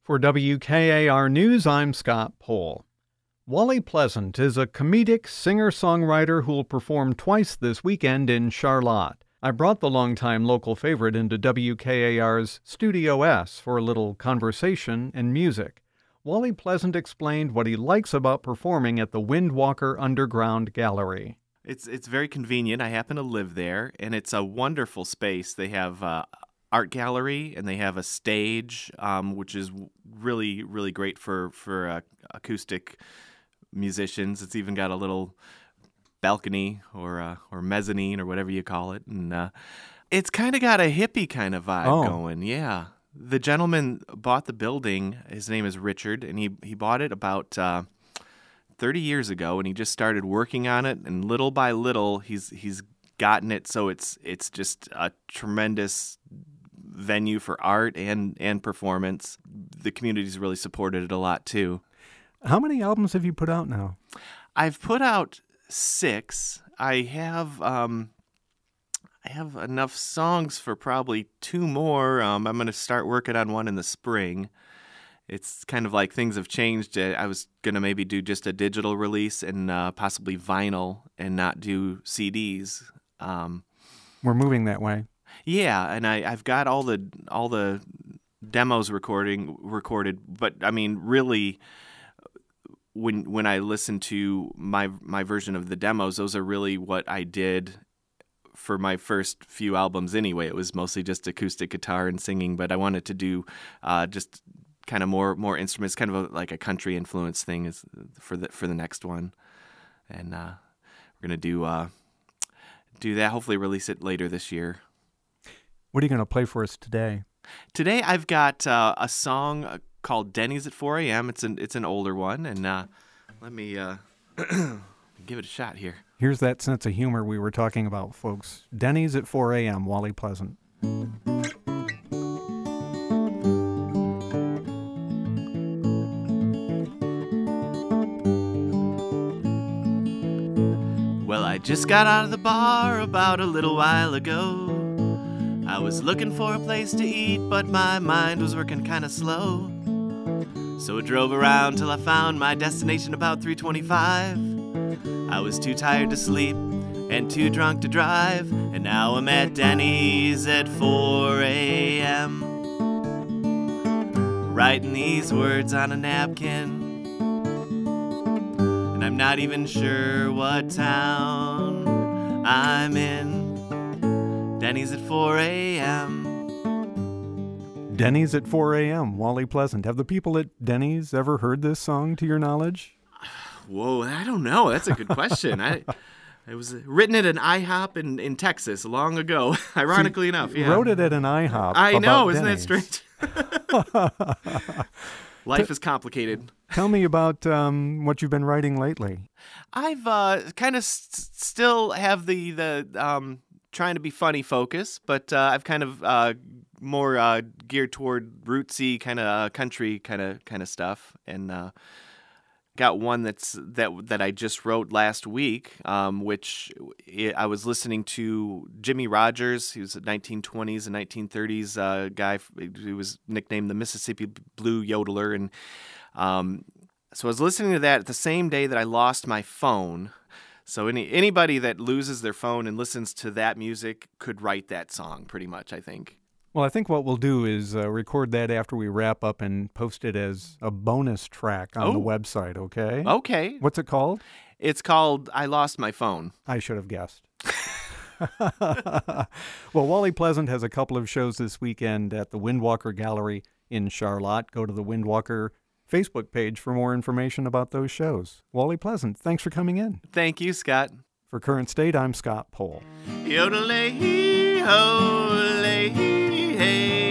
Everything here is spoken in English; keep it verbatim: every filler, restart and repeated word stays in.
For W K A R News, I'm Scott Pohl. Wally Pleasant is a comedic singer-songwriter who'll perform twice this weekend in Charlotte. I brought the longtime local favorite into W K A R's Studio S for a little conversation and music. Wally Pleasant explained what he likes about performing at the Windwalker Underground Gallery. It's it's very convenient. I happen to live there, and it's a wonderful space. They have uh, art gallery, and they have a stage, um, which is really, really great for, for uh, acoustic musicians. It's even got a little balcony or uh, or mezzanine or whatever you call it. And uh, it's kind of got a hippie kind of vibe oh. going, yeah. The gentleman bought the building. His name is Richard, and he, he bought it about uh, thirty years ago, and he just started working on it, and little by little, he's he's gotten it so it's it's just a tremendous venue for art and, and performance. The community's really supported it a lot, too. How many albums have you put out now? I've put out six. I have um, I have enough songs for probably two more. Um, I'm going to start working on one in the spring. It's kind of like things have changed. I was going to maybe do just a digital release and uh, possibly vinyl and not do C Ds. Um, We're moving that way. Yeah, and I, I've got all the all the demos recording recorded, but I mean, really, when when I listen to my my version of the demos, those are really what I did for my first few albums. Anyway, it was mostly just acoustic guitar and singing, but I wanted to do uh, just kind of more more instruments, kind of a, like a country influence thing is for the for the next one, and uh, we're gonna do uh, do that. Hopefully, release it later this year. What are you going to play for us today? Today I've got uh, a song called Denny's at four a.m. It's an it's an older one, and uh, let me uh, give it a shot here. Here's that sense of humor we were talking about, folks. Denny's at four a.m., Wally Pleasant. Well, I just got out of the bar about a little while ago. I was looking for a place to eat, but my mind was working kind of slow. So I drove around till I found my destination about three twenty-five. I was too tired to sleep and too drunk to drive, and now I'm at Denny's at four a.m. writing these words on a napkin, and I'm not even sure what town I'm in. Denny's at four a.m. Denny's at four a.m., Wally Pleasant. Have the people at Denny's ever heard this song, to your knowledge? Whoa, I don't know. That's a good question. I It was written at an IHOP in, in Texas long ago, ironically so enough. Yeah. Wrote it at an IHOP. I know, isn't Denny's. that strange? Life is complicated. Tell me about um, what you've been writing lately. I've uh, kind of st- still have the the um, trying to be funny focus, but uh, I've kind of uh, more uh, geared toward rootsy kind of uh, country kind of kind of stuff, and uh, got one that's that that I just wrote last week, um, which it, I was listening to Jimmie Rodgers. He was a nineteen twenties and nineteen thirties uh, guy. He was nicknamed the Mississippi Blue Yodeler, and um, so I was listening to that at the same day that I lost my phone. So any anybody that loses their phone and listens to that music could write that song, pretty much, I think. Well, I think what we'll do is uh, record that after we wrap up and post it as a bonus track on oh. the website, okay? Okay. What's it called? It's called I Lost My Phone. I should have guessed. Well, Wally Pleasant has a couple of shows this weekend at the Windwalker Gallery in Charlotte. Go to the Windwalker Facebook page for more information about those shows. Wally Pleasant, thanks for coming in. Thank you, Scott. For Current State, I'm Scott Pohl. Yodelay, ho, lay, hey.